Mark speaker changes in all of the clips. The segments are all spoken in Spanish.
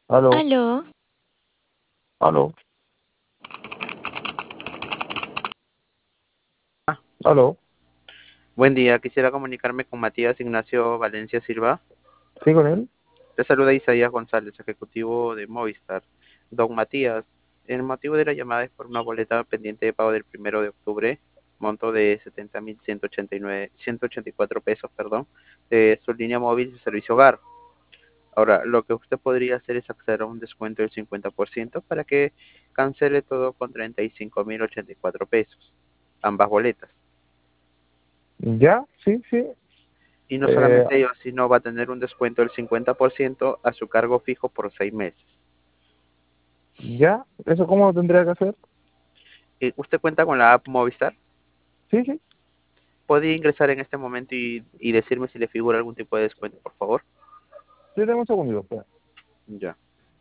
Speaker 1: Aló,
Speaker 2: Aló,
Speaker 1: aló, aló.
Speaker 3: Buen día, quisiera comunicarme con Matías Ignacio Valencia Silva.
Speaker 1: ¿Sí con él?
Speaker 3: Le saluda Isaías González, ejecutivo de Movistar. Don Matías, el motivo de la llamada es por una boleta pendiente de pago del 1 de octubre, monto de 180.184 pesos, perdón, de su línea móvil de servicio hogar. Ahora, lo que usted podría hacer es acceder a un descuento del 50% para que cancele todo con 35.084 pesos, ambas boletas.
Speaker 1: Ya, sí, sí.
Speaker 3: Y no
Speaker 1: Eh,
Speaker 3: solamente ello, sino va a tener un descuento del 50% a su cargo fijo por 6 meses.
Speaker 1: ya, ¿eso cómo lo tendría que hacer?
Speaker 3: ¿Usted cuenta con la app Movistar?
Speaker 1: Sí, sí.
Speaker 3: ¿Podría ingresar en este momento y decirme si le figura algún tipo de descuento, por favor?
Speaker 1: Sí, tengo un segundo, espera.
Speaker 3: Ya.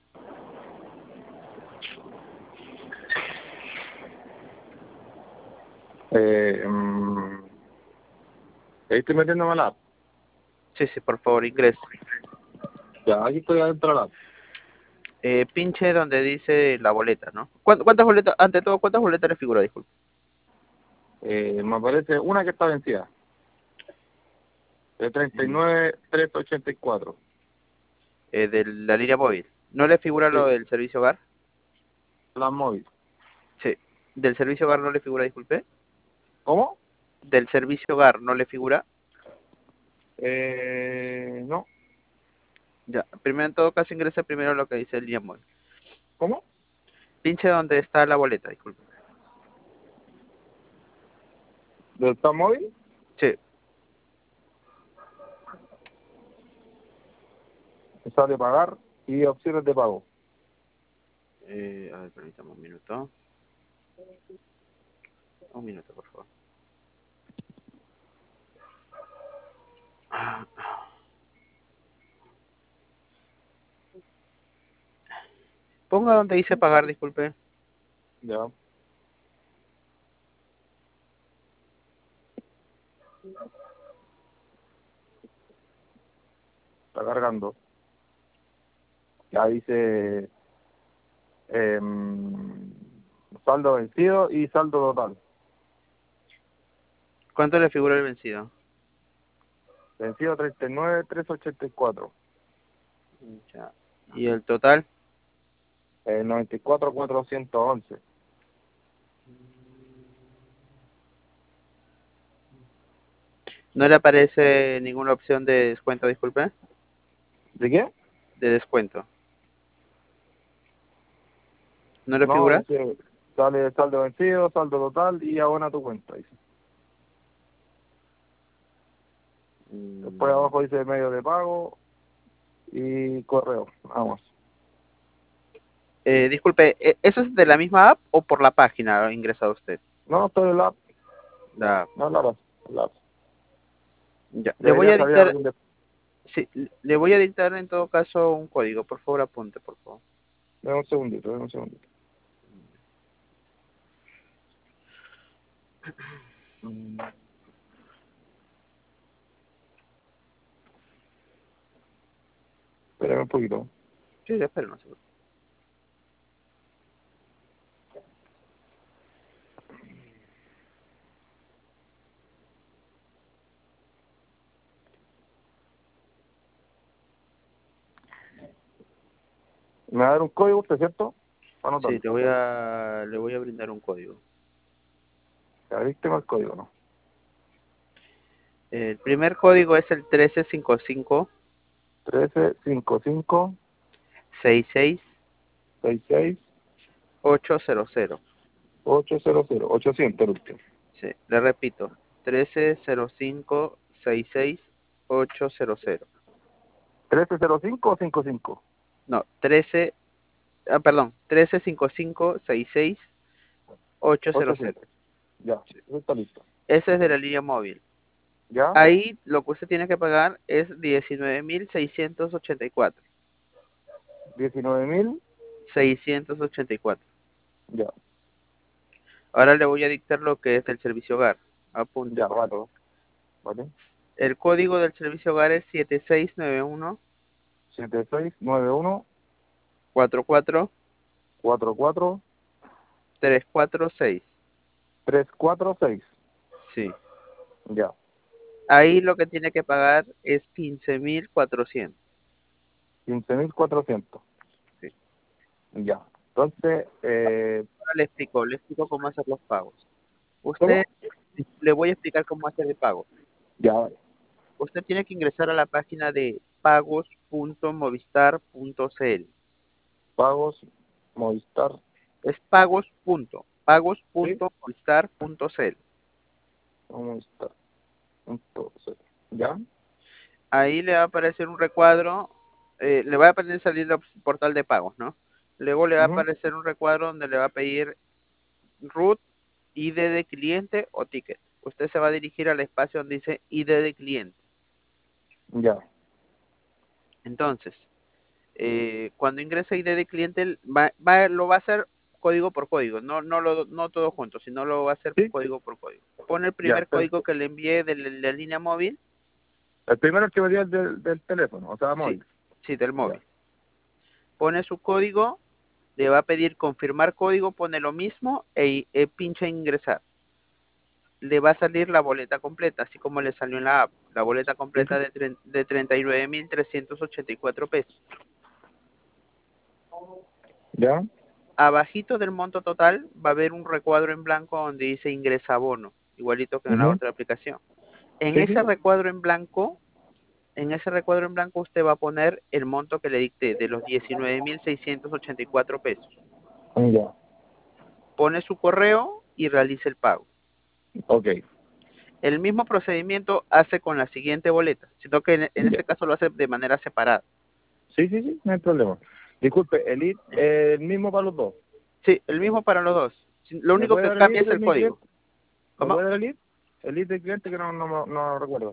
Speaker 1: Eh, mm, Ahí estoy metiéndome a la app.
Speaker 3: Sí, sí, por favor, ingrese.
Speaker 1: Ya, aquí estoy adentro de la app.
Speaker 3: Pinche donde dice la boleta, ¿no? ¿Cuántas boletas, ante todo, cuántas boletas le figura, disculpe?
Speaker 1: Me aparece una que está vencida, de 39.384.
Speaker 3: De la línea móvil. ¿No le figura lo
Speaker 1: Sí,
Speaker 3: del servicio hogar?
Speaker 1: la móvil.
Speaker 3: Sí. ¿Del servicio hogar no le figura, disculpe?
Speaker 1: ¿Cómo?
Speaker 3: ¿Del servicio hogar no le figura?
Speaker 1: No.
Speaker 3: Ya. Primero, en todo caso, ingrese primero lo que dice línea móvil.
Speaker 1: ¿Cómo?
Speaker 3: Pinche donde está la boleta, disculpe.
Speaker 1: ¿Del plan móvil?
Speaker 3: Sí.
Speaker 1: Me sale pagar y opciones de pago.
Speaker 3: A ver, permítame un minuto. Un minuto, por favor. Ponga donde dice pagar, disculpe.
Speaker 1: Ya, está cargando. Ya dice saldo vencido y saldo total.
Speaker 3: ¿Cuánto le figura el vencido?
Speaker 1: Vencido 39.384.
Speaker 3: Ya. ¿Y el total?
Speaker 1: 94.411.
Speaker 3: ¿No le aparece ninguna opción de descuento, disculpe?
Speaker 1: ¿De qué?
Speaker 3: De descuento. ¿No le
Speaker 1: No,
Speaker 3: figura?
Speaker 1: dice, sale saldo vencido, saldo total y abona tu cuenta, dice. Después
Speaker 3: Mm,
Speaker 1: abajo dice medio de pago y correo. Vamos.
Speaker 3: disculpe, ¿eso es de la misma app o por la página ha ingresado usted?
Speaker 1: No, estoy en la app.
Speaker 3: La,
Speaker 1: No, la app. La app.
Speaker 3: ya. Le voy
Speaker 1: Debería
Speaker 3: a
Speaker 1: salir
Speaker 3: dictar,
Speaker 1: algún
Speaker 3: sí, le voy a dictar en todo caso un código. Por favor, apunte, por favor.
Speaker 1: Dame un segundito, dame un segundito. Mm, Espérame un poquito.
Speaker 3: Sí, espera, no se preocupe.
Speaker 1: Me va a dar un código usted, ¿cierto? Para
Speaker 3: Sí,
Speaker 1: anotarlo.
Speaker 3: le voy a brindar un código.
Speaker 1: Ya viste el código, ¿no?
Speaker 3: El primer código es el 1355
Speaker 1: 1355
Speaker 3: 66
Speaker 1: 66
Speaker 3: 800.
Speaker 1: 800 800 el último.
Speaker 3: Sí, le repito, 1305 66 800.
Speaker 1: 1305 o 55.
Speaker 3: No, perdón, 1355 66 800.
Speaker 1: 800. Ya,
Speaker 3: Sí.
Speaker 1: eso está listo.
Speaker 3: Ese es de la línea móvil.
Speaker 1: ¿Ya?
Speaker 3: Ahí lo que usted tiene que pagar es 19.684.
Speaker 1: 19.000.
Speaker 3: 684.
Speaker 1: Ya,
Speaker 3: Ahora le voy a dictar lo que es el servicio hogar. Apunte,
Speaker 1: ya,
Speaker 3: por
Speaker 1: vale.
Speaker 3: favor.
Speaker 1: Vale.
Speaker 3: El código del servicio hogar es 7691
Speaker 1: 7691
Speaker 3: 44
Speaker 1: 44
Speaker 3: 346.
Speaker 1: 346.
Speaker 3: Sí.
Speaker 1: Ya.
Speaker 3: Ahí lo que tiene que pagar es 15.400.
Speaker 1: 15.400.
Speaker 3: Sí.
Speaker 1: Ya. Entonces,
Speaker 3: Ahora le explico cómo hacer los pagos.
Speaker 1: ¿cómo?
Speaker 3: Usted, le voy a explicar cómo hacer el pago.
Speaker 1: Ya, vale.
Speaker 3: Usted tiene que ingresar a la página de pagos.movistar.cl.
Speaker 1: Pagos, Movistar.
Speaker 3: Es
Speaker 1: Sí.
Speaker 3: pagos.movistar.cl.
Speaker 1: Movistar. Entonces, ya.
Speaker 3: Ahí le va a aparecer un recuadro, le va a aparecer salir el portal de pagos, ¿no? Luego le va a
Speaker 1: Ujú.
Speaker 3: aparecer un recuadro donde le va a pedir root, ID de cliente o ticket. Usted se va a dirigir al espacio donde dice ID de cliente.
Speaker 1: Ya.
Speaker 3: Entonces, cuando ingrese ID de cliente, lo va a hacer código por código, no todo junto, sino lo va a hacer
Speaker 1: Sí.
Speaker 3: código por código. Pone el
Speaker 1: Ya.
Speaker 3: primer código que le envíe de la línea móvil,
Speaker 1: El primero que me dio el del teléfono, o sea,
Speaker 3: sí,
Speaker 1: móvil.
Speaker 3: sí, del
Speaker 1: Ya.
Speaker 3: móvil. Pone su código, le va a pedir confirmar código, pone lo mismo pincha en ingresar. Le va a salir la boleta completa, así como le salió en la app, la boleta
Speaker 1: Sí,
Speaker 3: completa
Speaker 1: sí.
Speaker 3: de 39.384 pesos.
Speaker 1: Ya.
Speaker 3: Abajito del monto total va a haber un recuadro en blanco donde dice ingresa abono, igualito que en la
Speaker 1: Ujú.
Speaker 3: otra aplicación. En
Speaker 1: Sí,
Speaker 3: ese
Speaker 1: sí.
Speaker 3: recuadro en blanco, usted va a poner el monto que le dicté de los 19.684 pesos.
Speaker 1: Ya.
Speaker 3: Pone su correo y realiza el pago.
Speaker 1: Ok.
Speaker 3: El mismo procedimiento hace con la siguiente boleta, sino que en
Speaker 1: Ya.
Speaker 3: este caso lo hace de manera separada.
Speaker 1: Sí, sí, sí, no hay problema. Disculpe, el mismo para los dos.
Speaker 3: Sí, el mismo para los dos. Lo
Speaker 1: ¿Me
Speaker 3: único
Speaker 1: puede
Speaker 3: que
Speaker 1: dar el
Speaker 3: cambia
Speaker 1: lead
Speaker 3: es
Speaker 1: de
Speaker 3: el
Speaker 1: mi
Speaker 3: código.
Speaker 1: cliente? ¿Me
Speaker 3: ¿Cómo?
Speaker 1: puede dar el lead? El lead del cliente que no recuerdo.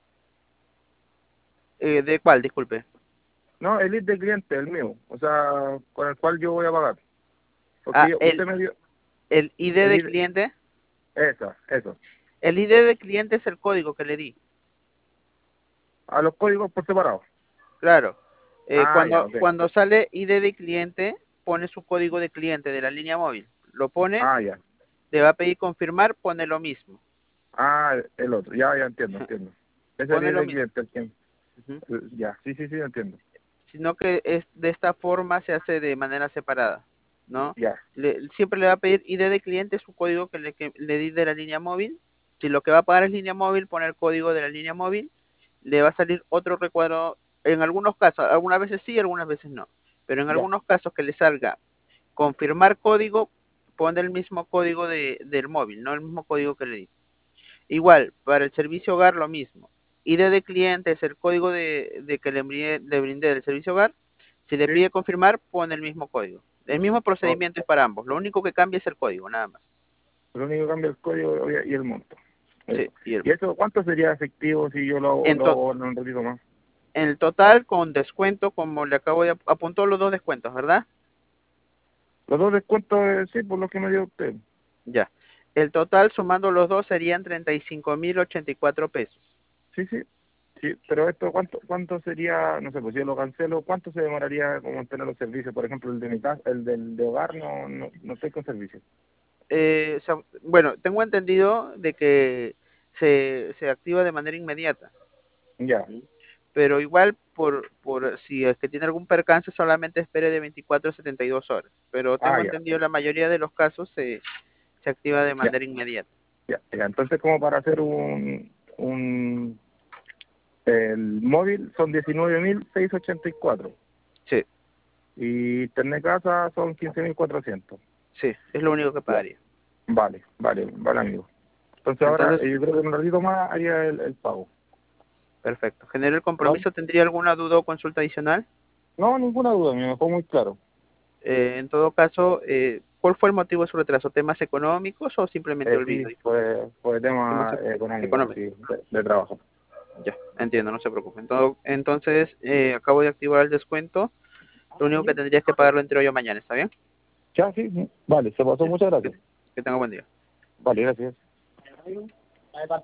Speaker 3: ¿De cuál? Disculpe.
Speaker 1: No, el lead del cliente, el mío. O sea, con el cual yo voy a pagar. Porque
Speaker 3: Ah,
Speaker 1: usted me dio
Speaker 3: el ID
Speaker 1: el
Speaker 3: de
Speaker 1: lead.
Speaker 3: cliente.
Speaker 1: Eso.
Speaker 3: El ID de cliente es el código que le di.
Speaker 1: A los códigos por separado.
Speaker 3: Claro.
Speaker 1: Ah, ya, ok.
Speaker 3: Cuando sale ID de cliente, pone su código de cliente de la línea móvil. Lo pone,
Speaker 1: Ah, ya.
Speaker 3: le va a pedir confirmar, pone lo mismo.
Speaker 1: Ah, el otro. Ya, ya entiendo. Ese es el
Speaker 3: Pone
Speaker 1: lead
Speaker 3: lo
Speaker 1: del
Speaker 3: mismo.
Speaker 1: cliente.
Speaker 3: Ujú.
Speaker 1: Ya, sí, sí, sí, entiendo.
Speaker 3: Sino que es de esta forma se hace de manera separada, ¿no?
Speaker 1: Ya.
Speaker 3: Siempre le va a pedir ID de cliente, su código que le di de la línea móvil. Si lo que va a pagar es línea móvil, pone el código de la línea móvil. Le va a salir otro recuadro. En algunos casos, algunas veces sí, algunas veces no. Pero en
Speaker 1: Ya.
Speaker 3: algunos casos que le salga confirmar código, pone el mismo código del móvil, no el mismo código que le di. Igual, para el servicio hogar lo mismo. ID de cliente es el código de que le brindé del servicio hogar. Si le
Speaker 1: Sí.
Speaker 3: pide confirmar, pone el mismo código. El mismo
Speaker 1: Oh,
Speaker 3: procedimiento es para ambos. Lo único que cambia es el código, nada más.
Speaker 1: lo único que cambia el código y el monto.
Speaker 3: Sí,
Speaker 1: Eso.
Speaker 3: y
Speaker 1: ¿Y eso cuánto sería efectivo si yo
Speaker 3: en,
Speaker 1: lo
Speaker 3: to-
Speaker 1: hago en un ratito más?
Speaker 3: en el total, con descuento, como le acabo de apuntar los dos descuentos, ¿verdad?
Speaker 1: Los dos descuentos, sí, por lo que me dio usted.
Speaker 3: Ya. El total, sumando los dos, serían 35.084 pesos.
Speaker 1: Sí, sí. Sí, pero esto, ¿cuánto sería? No sé, pues si yo lo cancelo, ¿cuánto se demoraría como en tener los servicios? Por ejemplo, el de mi casa, el del de hogar, no estoy con servicio.
Speaker 3: Bueno, tengo entendido de que se activa de manera inmediata.
Speaker 1: Ya.
Speaker 3: Pero igual por si es que tiene algún percance solamente espere de 24 a 72 horas, pero
Speaker 1: Ah,
Speaker 3: tengo
Speaker 1: ya.
Speaker 3: entendido la mayoría de los casos se activa de
Speaker 1: Ya,
Speaker 3: manera inmediata.
Speaker 1: ya. Entonces, como para hacer el móvil son 19.684
Speaker 3: Sí,
Speaker 1: y internet casa son 15.400.
Speaker 3: sí, es lo único que
Speaker 1: Ya.
Speaker 3: pagaría.
Speaker 1: Vale, amigo. Entonces ahora
Speaker 3: Entonces,
Speaker 1: yo creo que en un ratito más haría el pago.
Speaker 3: perfecto. ¿Genera el
Speaker 1: ¿Vale?
Speaker 3: compromiso? ¿Tendría alguna duda o consulta adicional?
Speaker 1: No, ninguna duda, me dejó muy claro.
Speaker 3: En todo caso, ¿cuál fue el motivo de su retraso? ¿Temas económicos o simplemente olvido?
Speaker 1: Sí, fue
Speaker 3: Temas
Speaker 1: tema económico,
Speaker 3: económicos.
Speaker 1: sí, de trabajo.
Speaker 3: Ya, entiendo, no se preocupe. Entonces, acabo de activar el descuento. Lo único que tendría es que pagarlo entre hoy o mañana, ¿está bien?
Speaker 1: Ya, sí, sí. Vale, se pasó,
Speaker 3: Ya.
Speaker 1: muchas
Speaker 3: Que,
Speaker 1: gracias.
Speaker 3: que tenga buen día.
Speaker 1: Vale, gracias.